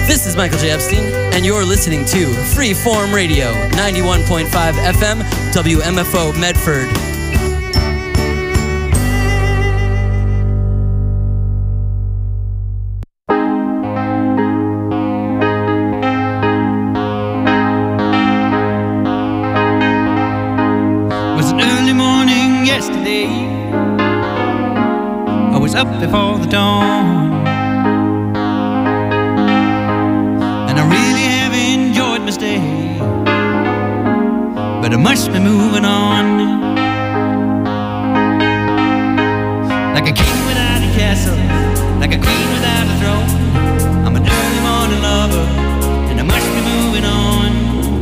This is Michael J. Epstein, and you're listening to Freeform Radio, 91.5 FM, WMFO Medford. It was an early morning yesterday. I was up before the dawn. But I must be moving on. Like a king without a castle, like a queen without a throne. I'm an early morning lover, and I must be moving on.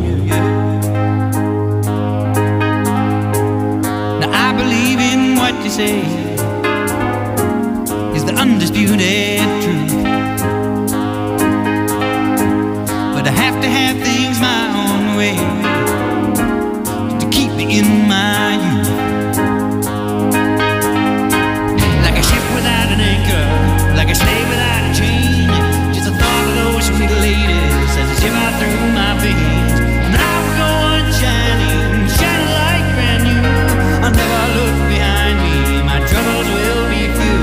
Now I believe in what you say is the undisputed truth. But I have to have things my own way in my youth. Like a ship without an anchor, like a slave without a chain. Just the thought of those sweet ladies as they shiver through my veins. And I will go on shining, shining like brand new. I'll never look behind me, my troubles will be few.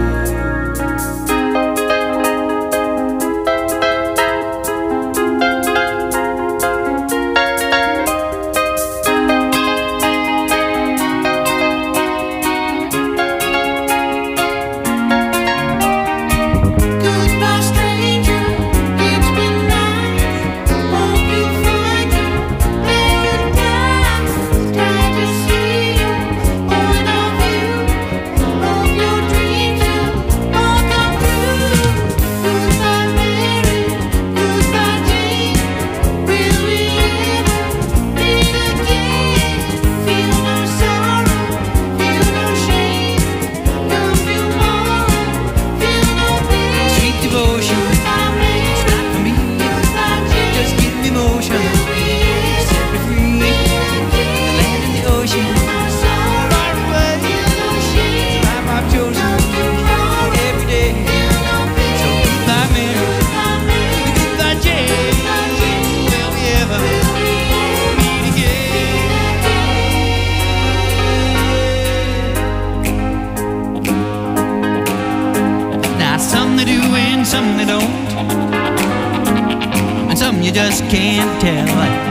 Just can't tell.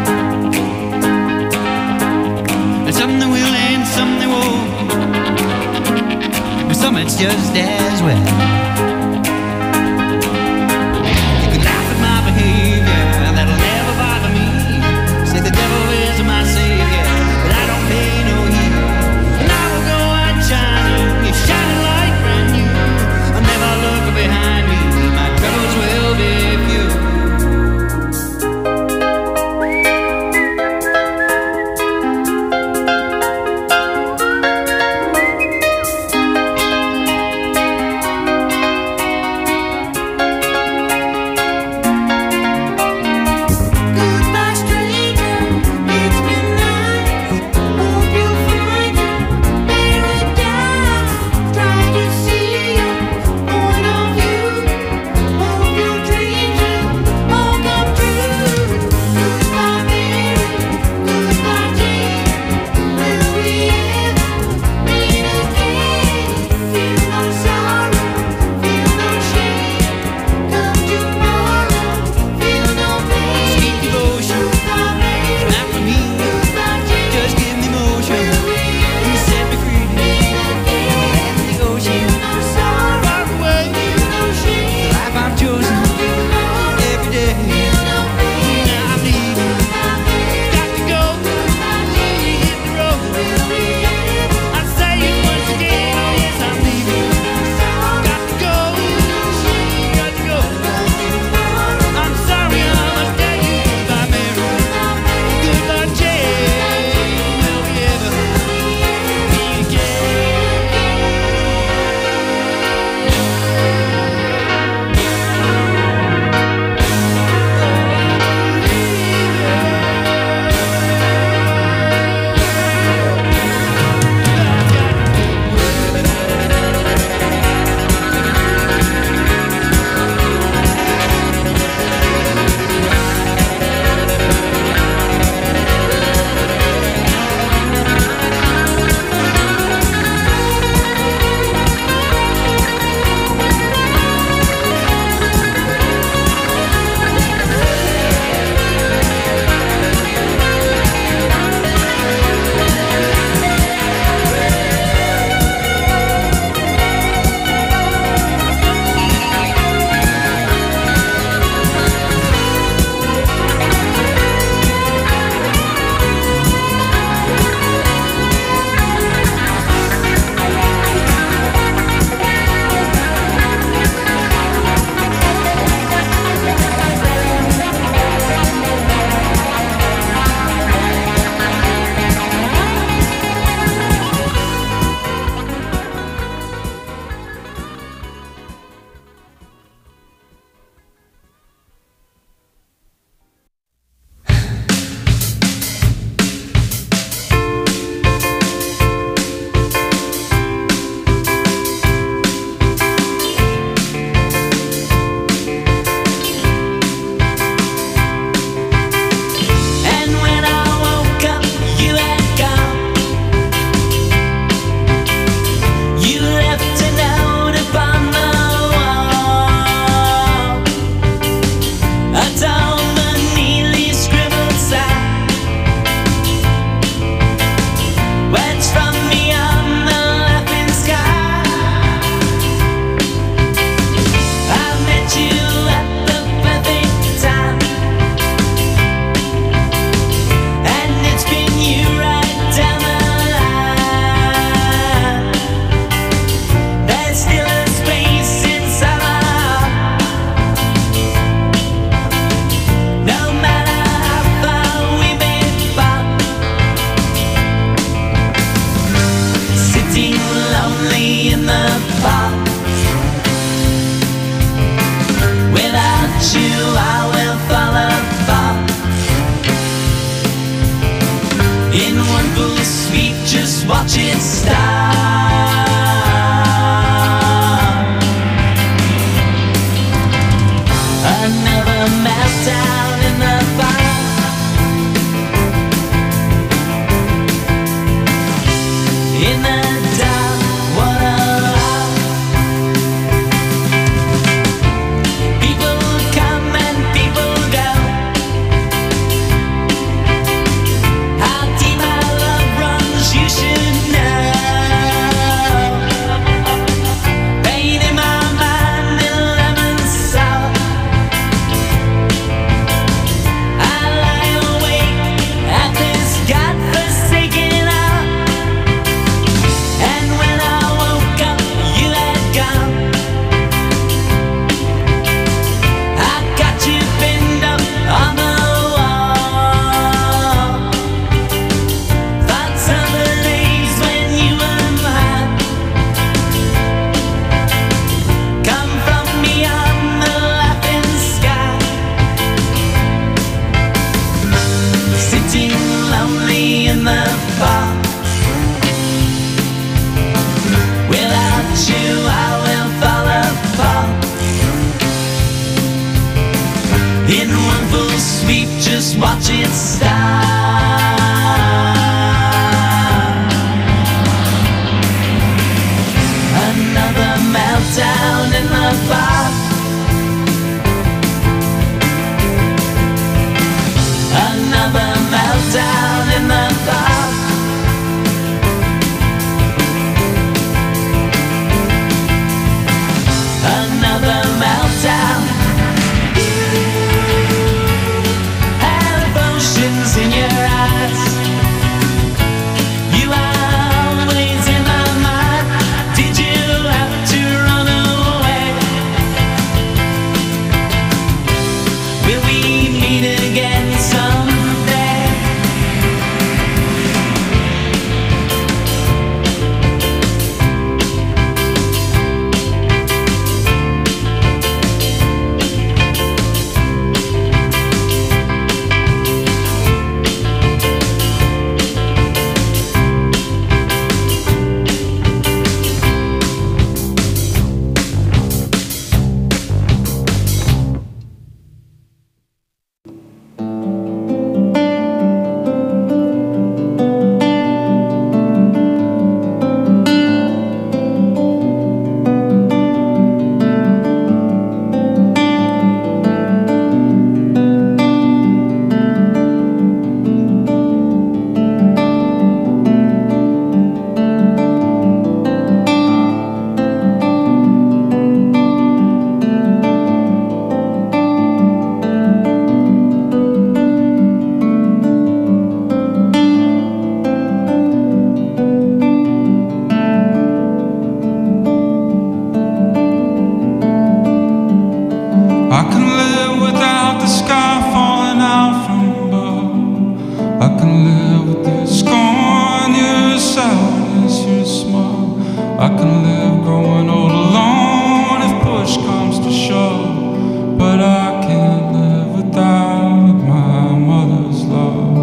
And some they will and some they won't. But some it's just as well. You can laugh at my behavior, that'll never bother me. Say the devil is my savior, but I don't pay no heed. And I will go on shining, shining like brand new. I'll never look behind me, my troubles will be few. Another meltdown in the bar. In the dark, what a lie. People come and people go. How deep my love runs, you should know. Pain in my mind and lemon sour. I lie awake at this godforsaken hour. And when I woke up, you had gone. I got you pinned up on the wall. Thoughts of the days when you were mine come from beyond the laughing sky. Sitting lonely in the bar. Without you, I will fall apart. In one full sweep, just watch it start. Another meltdown in the bar. Another meltdown in the bar. Another meltdown. Have oceans in your eyes. You are always in my mind. Did you have to run away? Will we meet again someday? I can live without the sky falling out from above. I can live with your scorn, your sourness, your smug. I can live growing old alone if push comes to shove. But I can't live without my mother's love.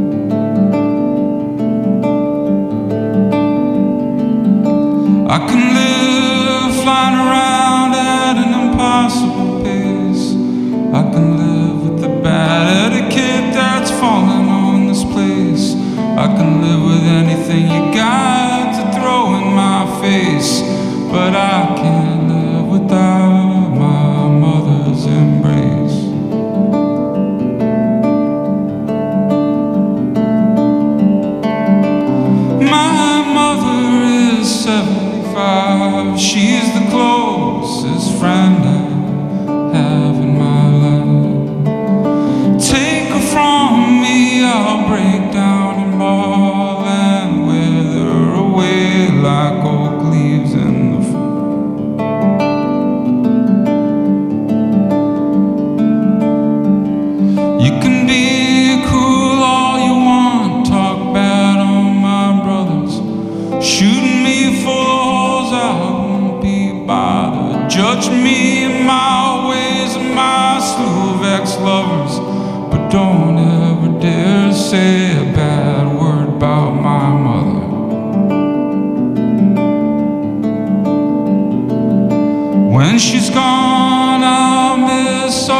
I can live flying around at an impossible pace. I can live with the bad etiquette that's fallen on this place. I can live with anything you got to throw in my face. But I can't live without my mother's embrace. My mother is 75. She's the closest friend I have in my life. Take her from me, I'll break down and bawl and wither away like oak leaves in the fall. You can be cruel all you want, talk bad on my brothers, shooting me full of holes, I won't be bothered. Judge me in my ways and my slew of ex-lovers, but don't ever dare say a bad word about my mother. When she's gone, I'll miss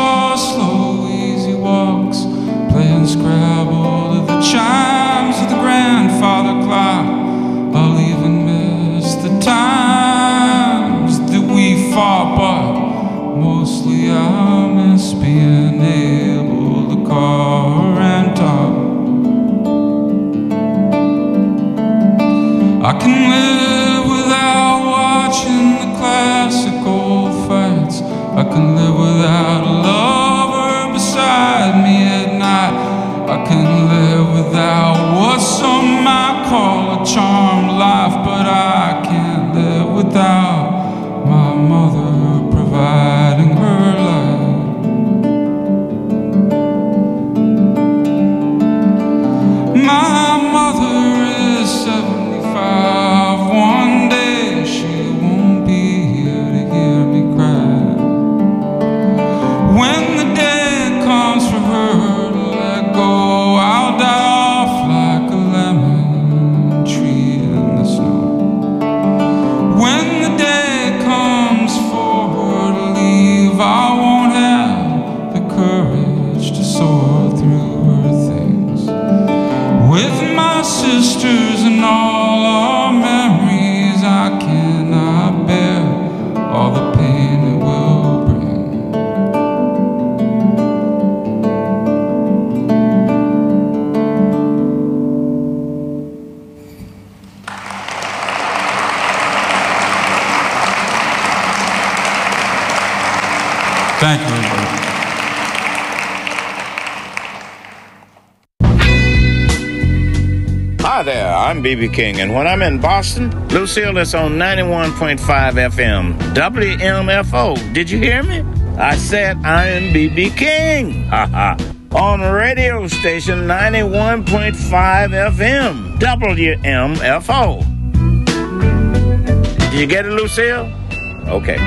see I miss being able to call and talk. I can live without watching the classical fights. I can live without a lover beside me at night. I can live without what some might call a charmed life, but I can't live without my mother providing her life. My mother is 75. One day she won't be here to hear me cry. When the day comes for her to let go, I'll die off like a lemon tree in the snow. When the day comes for her to leave, I won't have the courage to soar through her things. With my sisters and all our memories, I cannot bear all the pain it will bring. Thank you, everybody. Hi there, I'm B.B. King, and when I'm in Boston, Lucille is on 91.5 FM, WMFO. Did you hear me? I said I am B.B. King. Haha. On radio station 91.5 FM, WMFO. Did you get it, Lucille? Okay.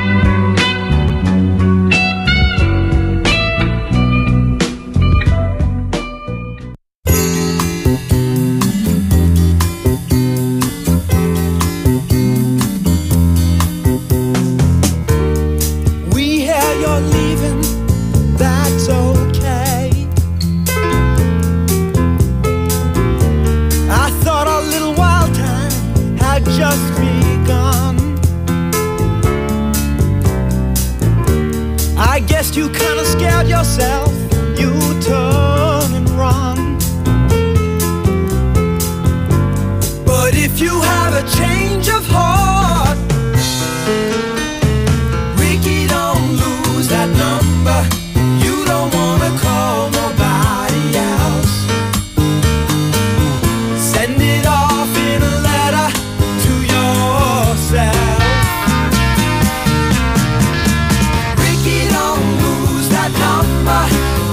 You kinda scared yourself, you turn and run. But if you have a change of heart, Ricky, don't lose that number. You don't wanna call nobody else. Send it off in a letter to yourself. Ricky, don't lose that number.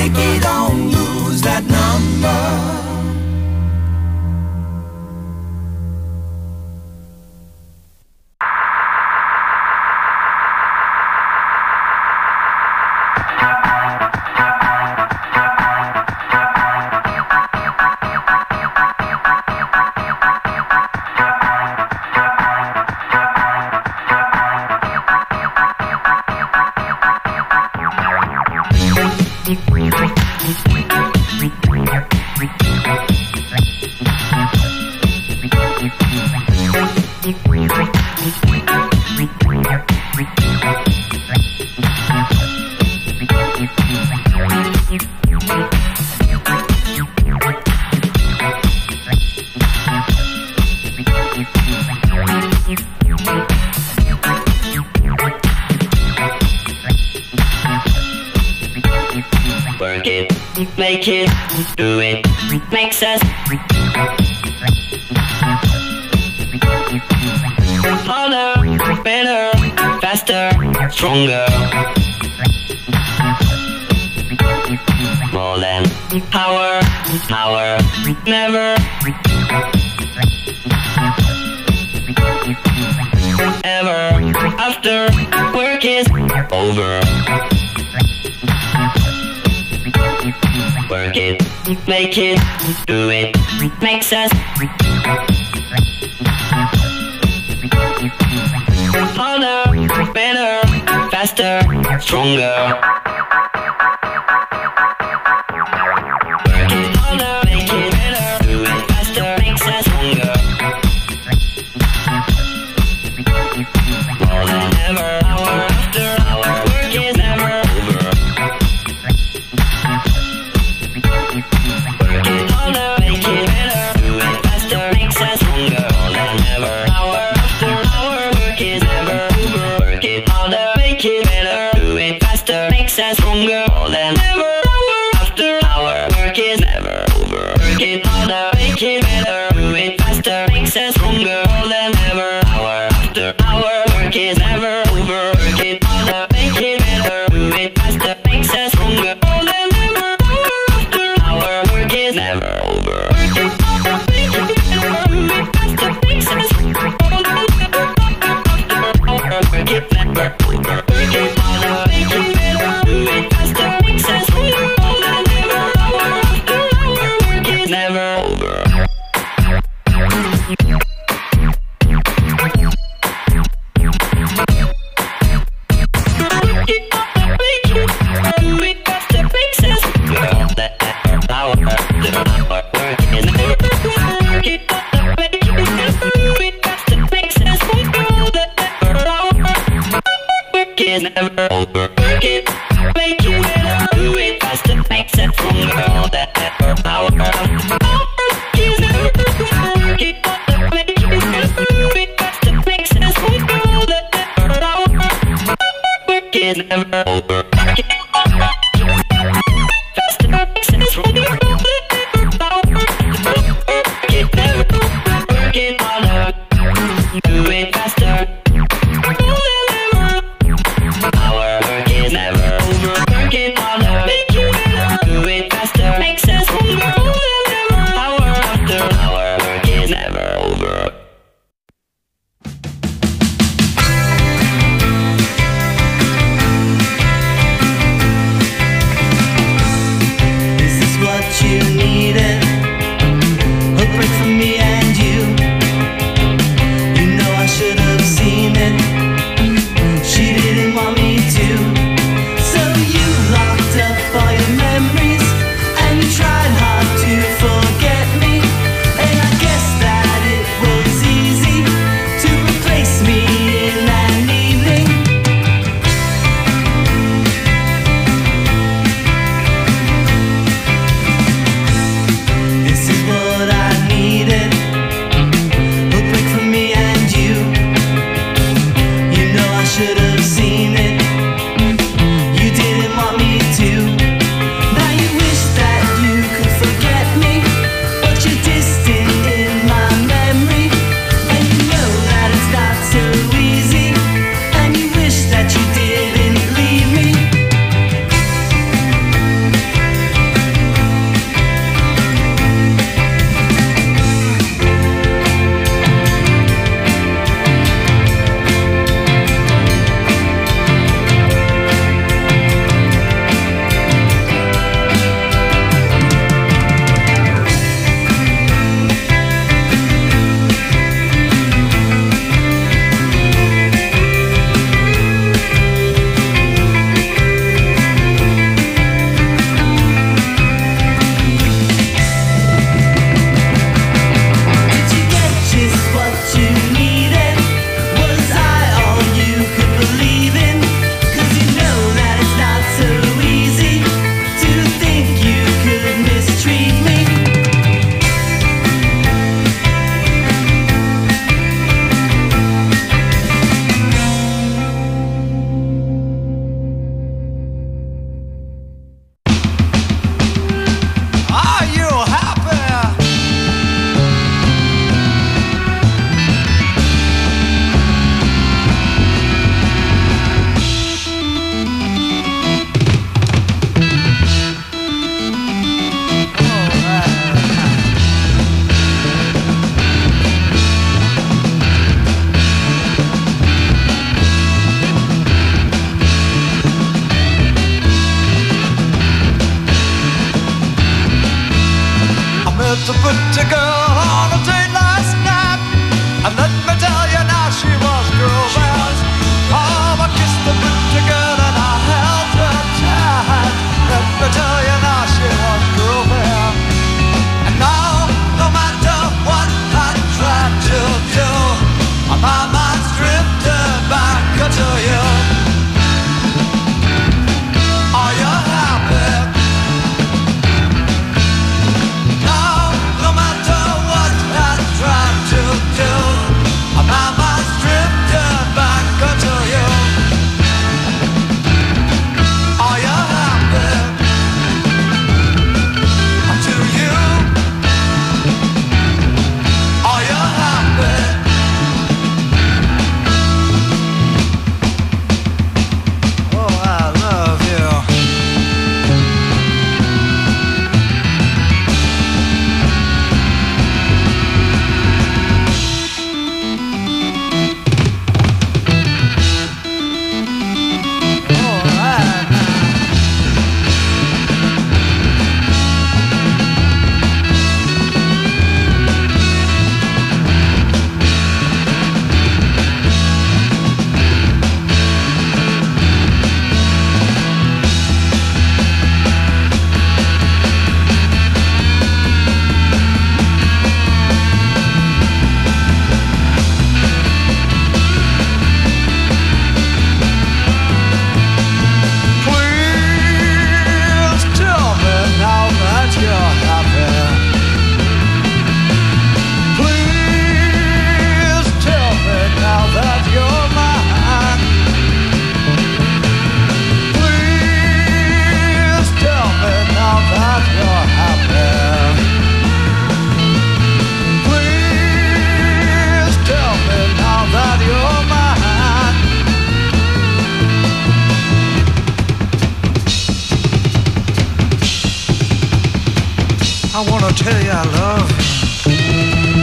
Mickey, don't lose that number. Work it, make it, do it, makes us harder, better, faster, stronger. More than power, power, never ever after work is over. Work it, make it, do it, makes us harder, better, faster, stronger. Work it harder, make it better, do it faster, makes us stronger. More than ever, hour after hour, work is never over. Work it harder, make it better, do it faster, makes us stronger. More than ever, hour after hour, work is never over. Work it harder, make it better, do it faster, makes us stronger. More than ever, hour after hour, work is never over. Work it harder, make it better, do it faster, makes us stronger. More than ever, hour after hour, work is never over. Work it harder, make it better, do it faster, makes us stronger. More than ever, hour after hour, work is never over. Work it harder, make it better, do it faster, makes us stronger. More than ever, hour after hour, work is never over. Work it harder, make it better, do it faster, makes us stronger. More than ever, hour after hour, work is never over. Never over. Work it, make it better, do it faster, makes it stronger. All that ever power is never over. Work it, make it better, do it faster, makes it stronger. All that ever power, work is never over. Work it faster, makes it stronger. All that ever power, work it never over. Work it harder, do it faster. Our work is never over. Work it harder, make it better, do it faster, makes us stronger. More than ever, hour after hour, work is never over. I wanna tell you I love you.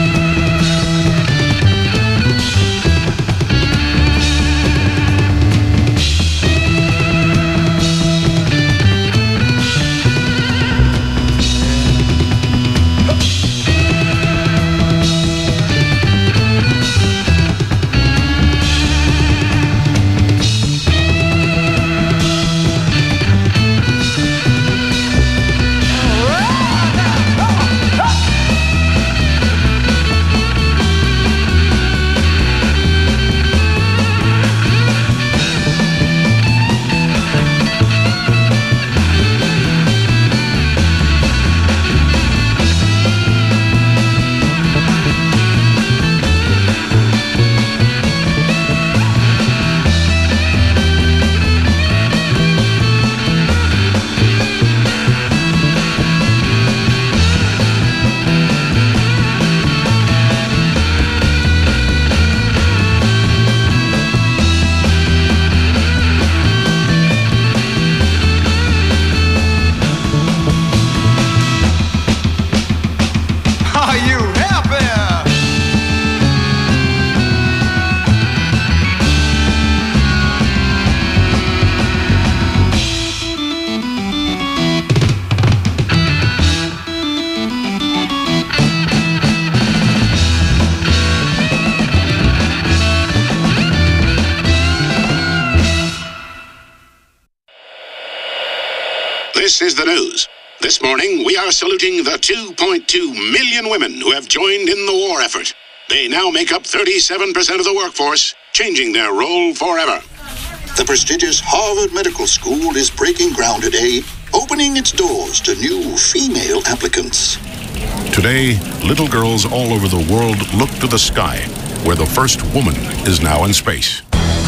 This is the news. This morning, we are saluting the 2.2 million women who have joined in the war effort. They now make up 37% of the workforce, changing their role forever. The prestigious Harvard Medical School is breaking ground today, opening its doors to new female applicants. Today, little girls all over the world look to the sky, where the first woman is now in space.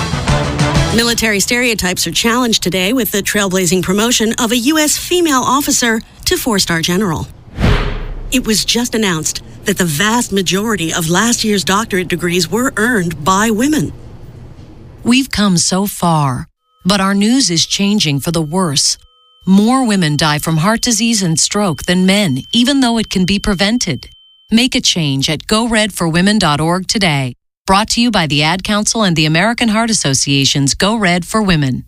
Military stereotypes are challenged today with the trailblazing promotion of a U.S. female officer to 4-star general. It was just announced that the vast majority of last year's doctorate degrees were earned by women. We've come so far, but our news is changing for the worse. More women die from heart disease and stroke than men, even though it can be prevented. Make a change at GoRedForWomen.org today. Brought to you by the Ad Council and the American Heart Association's Go Red for Women.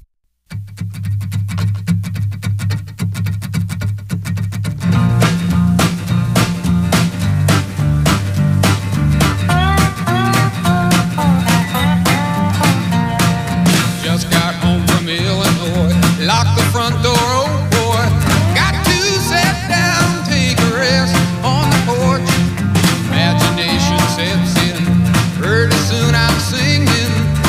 Just got home from Illinois, locked the front door, oh boy. Got to sit down, take a rest on the porch. Imagination sets in. Pretty soon I'm singing,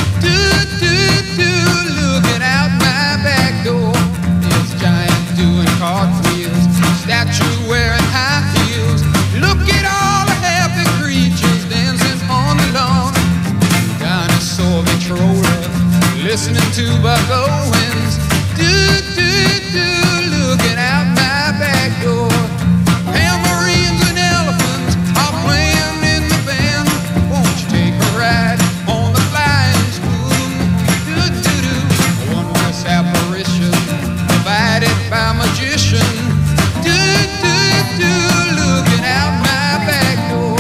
looking out my back door. It's giant doing cartwheels, statue wearing high heels. Look at all the happy creatures dancing on the lawn. Dinosaur Victrola, listening to Buck Owens. Looking out my back door. Tambourines and elephants are playing in the band. Won't you take a ride on the flying spoon? A wondrous apparition provided by magician. Looking out my back door.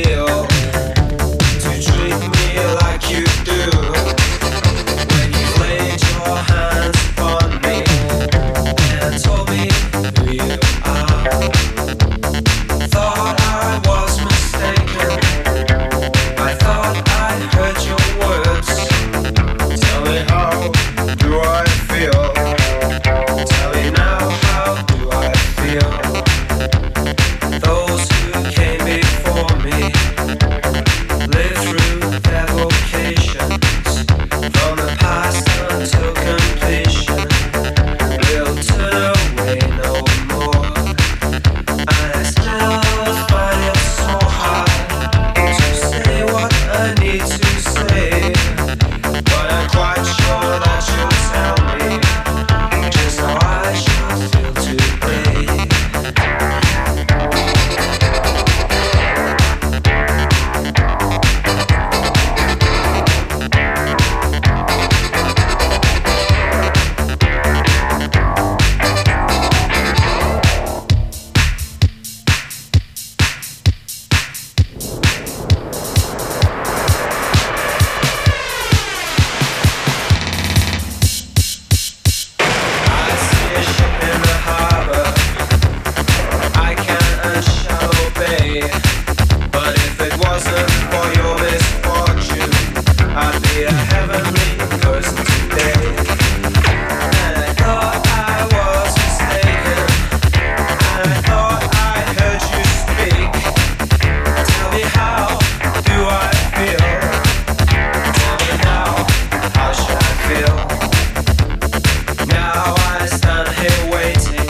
feel to treat me like you do when you laid your hands upon me and told me who you are. Thought I was mistaken. I thought I heard your words. Tell me, how do I feel? Tell me now, how do I feel? Those who came before me lived through their vocations from the past until completion. Will turn away no more. And I still find it so hard to say what I need to say, but I'm quite sure that you'll tell me just how I should feel today. I see a ship in the harbor. I can't unshallow bay. But if it wasn't for your misfortune, I'd be a heavenly person today. And I thought I was mistaken. And I thought I heard you speak. Tell me, how do I feel? Tell me now, how should I feel? Now I stand here waiting.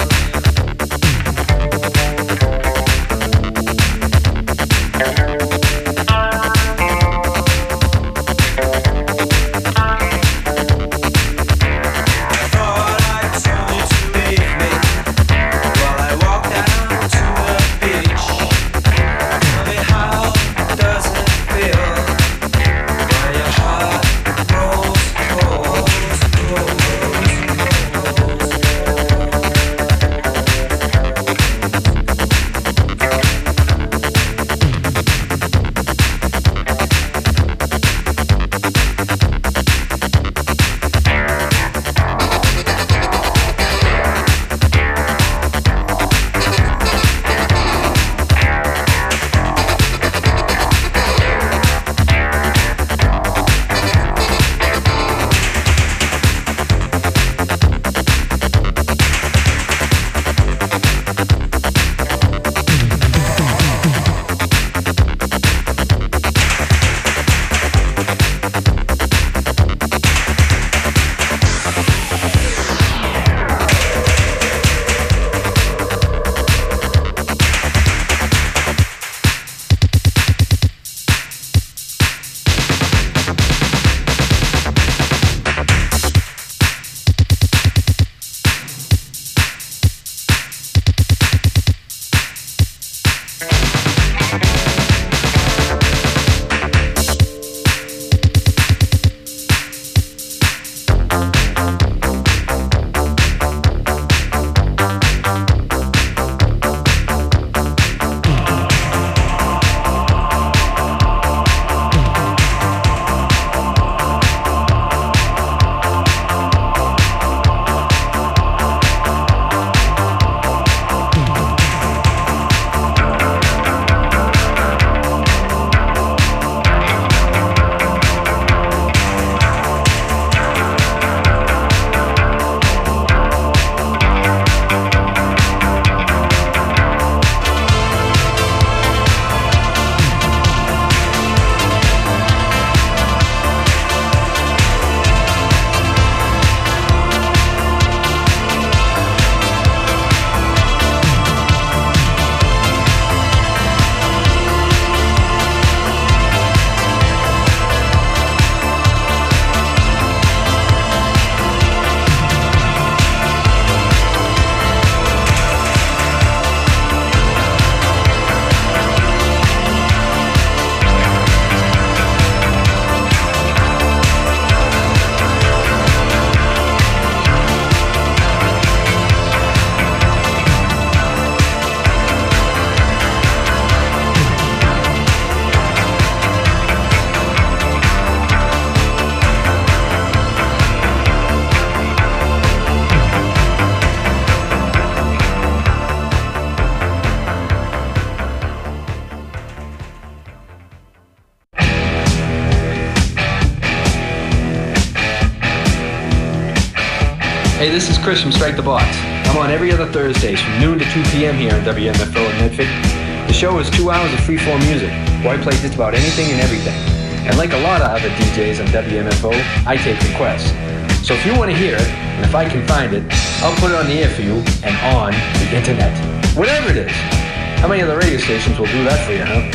Hey, this is Chris from Strike the Box. I'm on every other Thursdays from noon to 2 p.m. here on WMFO in Medford. The show is 2 hours of freeform music, where I play just about anything and everything. And like a lot of other DJs on WMFO, I take requests. So if you want to hear it, and if I can find it, I'll put it on the air for you and on the internet. Whatever it is. How many other radio stations will do that for you, huh?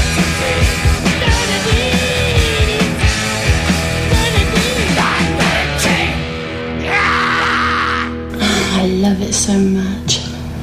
I love it so much.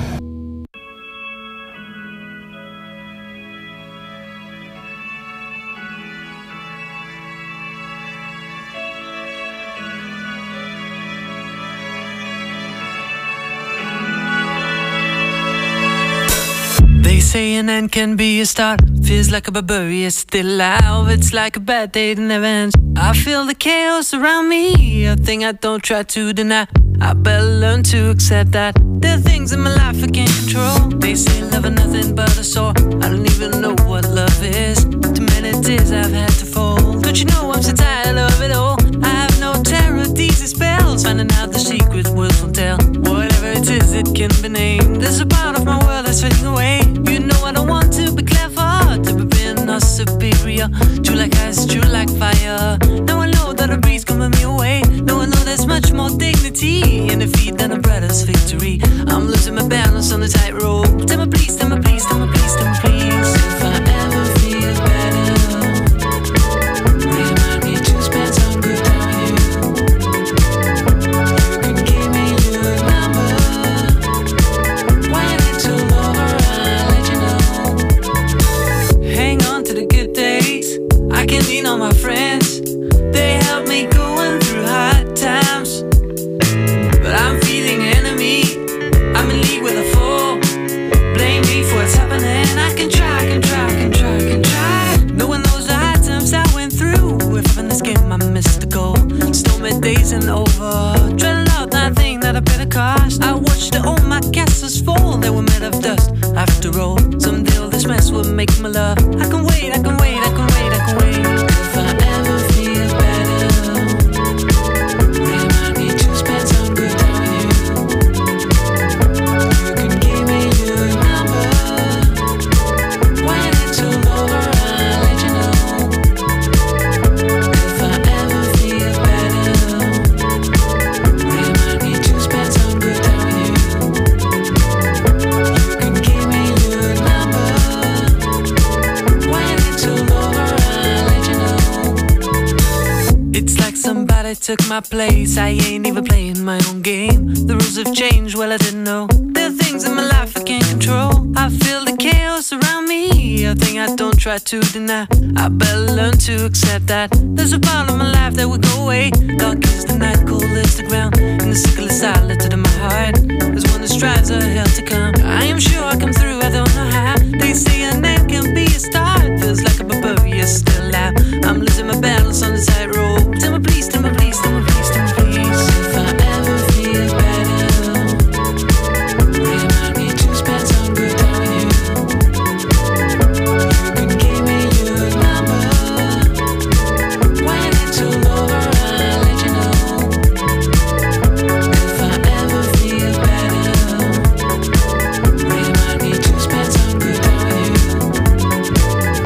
They say an end can be a start. Feels like a barbarian still alive. It's like a bad day that never ends. I feel the chaos around me, a thing I don't try to deny. I better learn to accept that there are things in my life I can't control. They say love is nothing but a sore. I don't even know what love is. Too many tears I've had to fold. Don't you know I'm so tired of it all? I have no terror of these spells. Finding out the secret words won't tell. Whatever it is, it can be named. There's a part of my world that's fading away. You know I don't want to be clever, to be being or superior. True like ice, true like fire. Now I know that a breeze coming me away. Now I know there's much more dignity in defeat than a brother's victory. I'm losing my balance on the tightrope. Tell me please, tell me please, tell me please, tell me please. If I ever feel better, remind me to spend some good time with you. You can give me your number. When it's all over, I'll let you know. Hang on to the good days. I can lean on my friends. They help me going through hard times. But I'm feeling enemy. I'm in league with a foe. Blame me for what's happening. I can try, can try, can try, can try. Knowing those hard times I went through. If in this game I missed the goal. Stormy days and over. Dreading out that thing that I paid a cost. I watched all my castles fall. They were made of dust. After all, someday all this mess will make me love. I can wait, I can wait, I can wait, I can wait. If I ever feel better, remind me to spend some good time with you. You can give me your number. When it's all over, I'll let you know. If I ever feel better, remind me to spend some good time with you. You can give me your number. When it's all over, I'll let you know. It's like somebody took my place. I ain't even playing my own game. The rules have changed, well I didn't know. There are things in my life I can't control. I feel the chaos around me, a thing I don't try to deny. I better learn to accept that there's a part of my life that will go away. Dark is the night, cold is the ground, and the sickle is silent in my heart. There's one that strives a hell to come. I am sure I come through, I don't know how. They say an end can be a start. Feels like a barbarian still alive. I'm losing my balance on the tightrope. Tell me please, tell me please, tell me please, tell me please. If I ever feel better, remind me to spend some good time with you. You can give me your number. When it's all over, I'll let you know. If I ever feel better, remind me to spend some good time with you.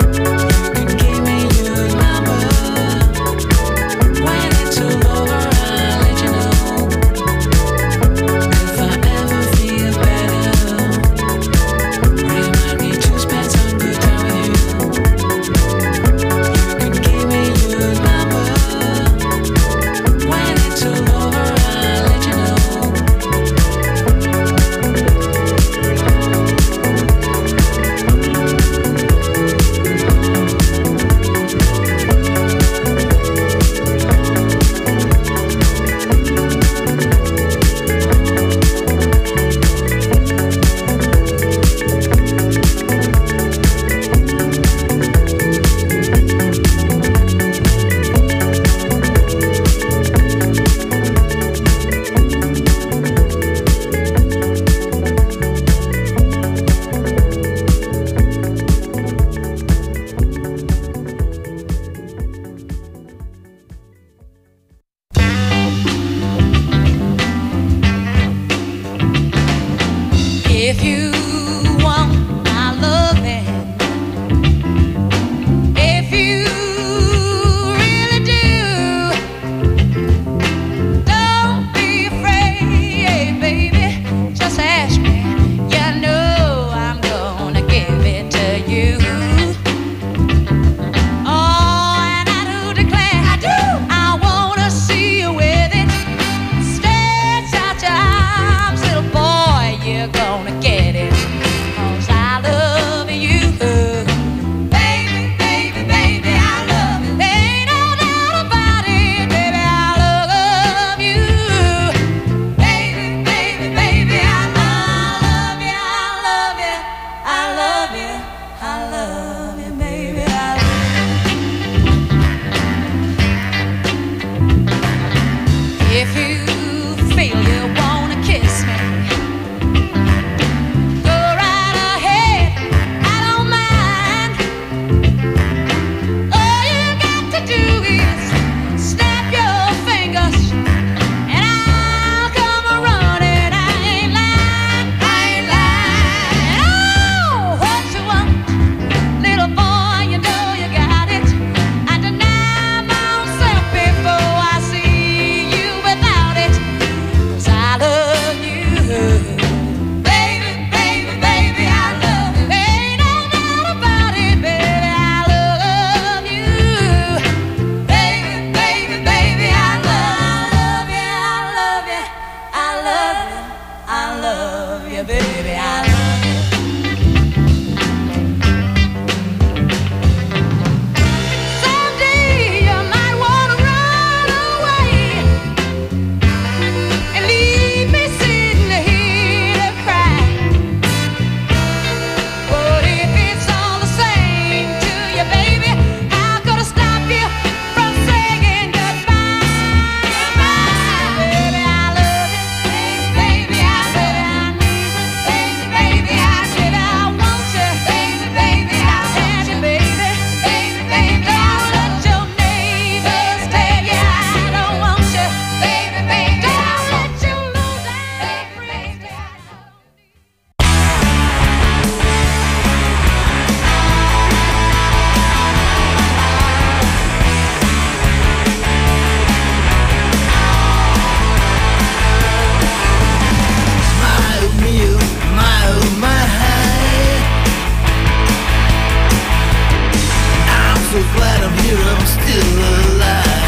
so glad I'm here, I'm still alive.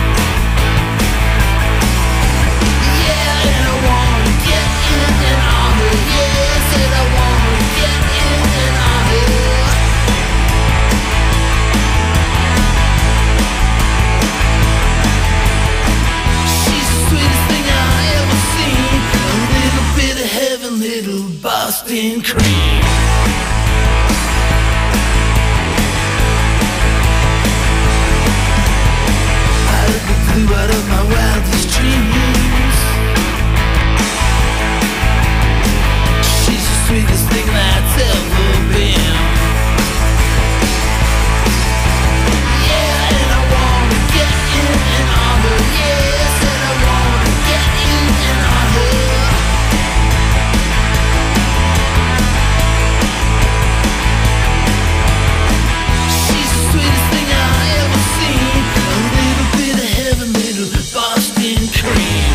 Yeah, and I wanna get in and on her. Yeah, said I wanna get in and on her. She's the sweetest thing I ever seen. A little bit of heaven, little Boston cream. Flew out of my wildest dreams. She's the sweetest thing that's ever been. Yeah, and I wanna get in and on her. Yeah, said I wanna get in and on her. She's the sweetest thing I ever seen. A little bit of heaven, little Boston cream.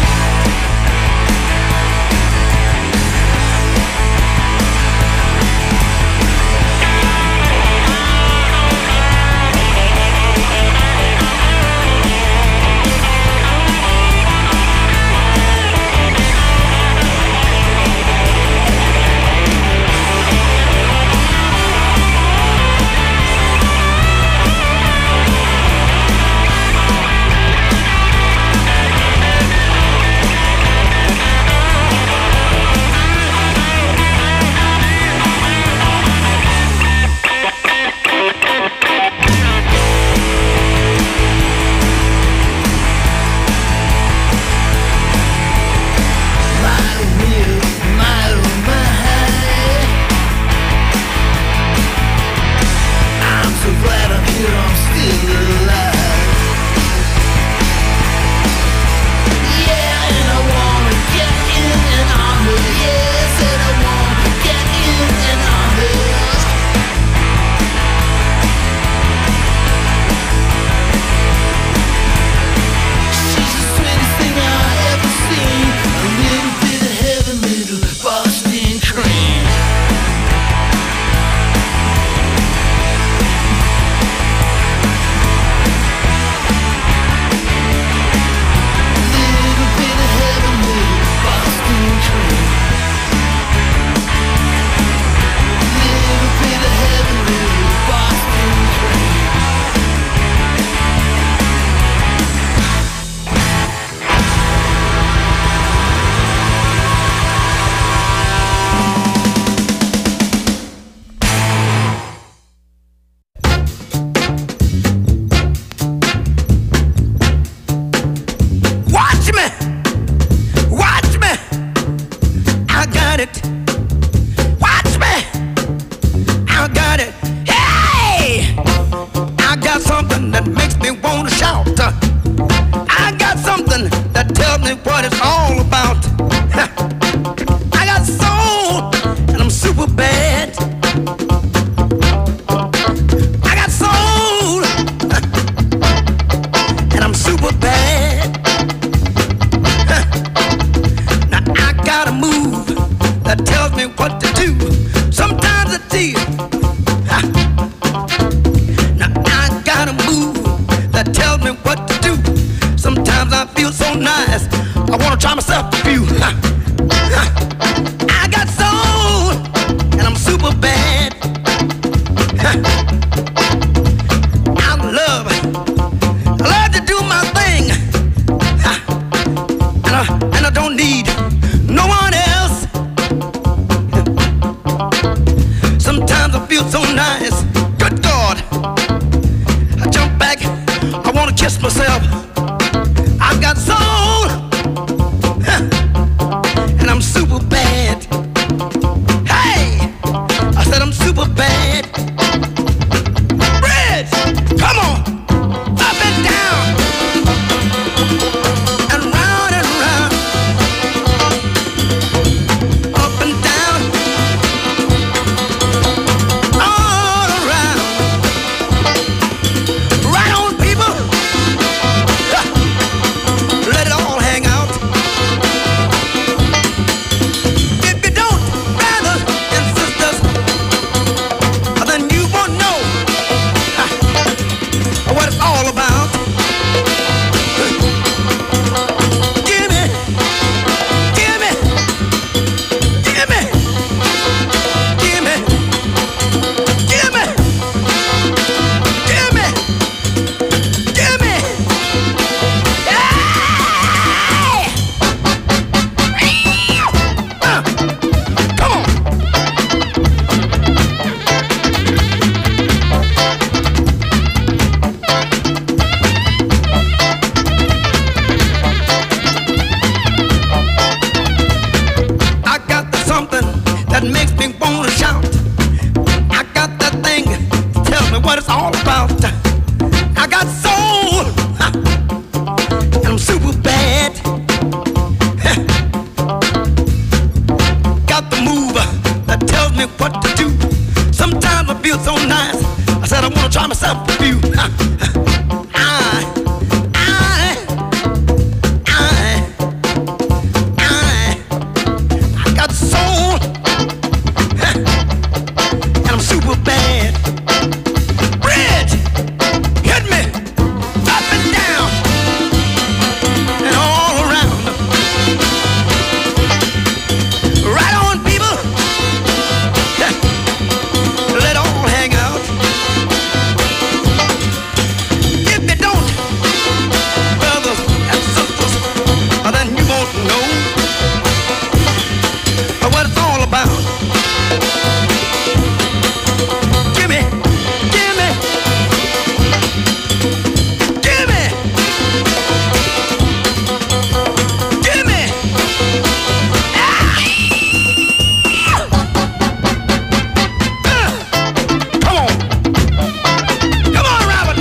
Sometimes I feel so nice, I wanna try myself a few.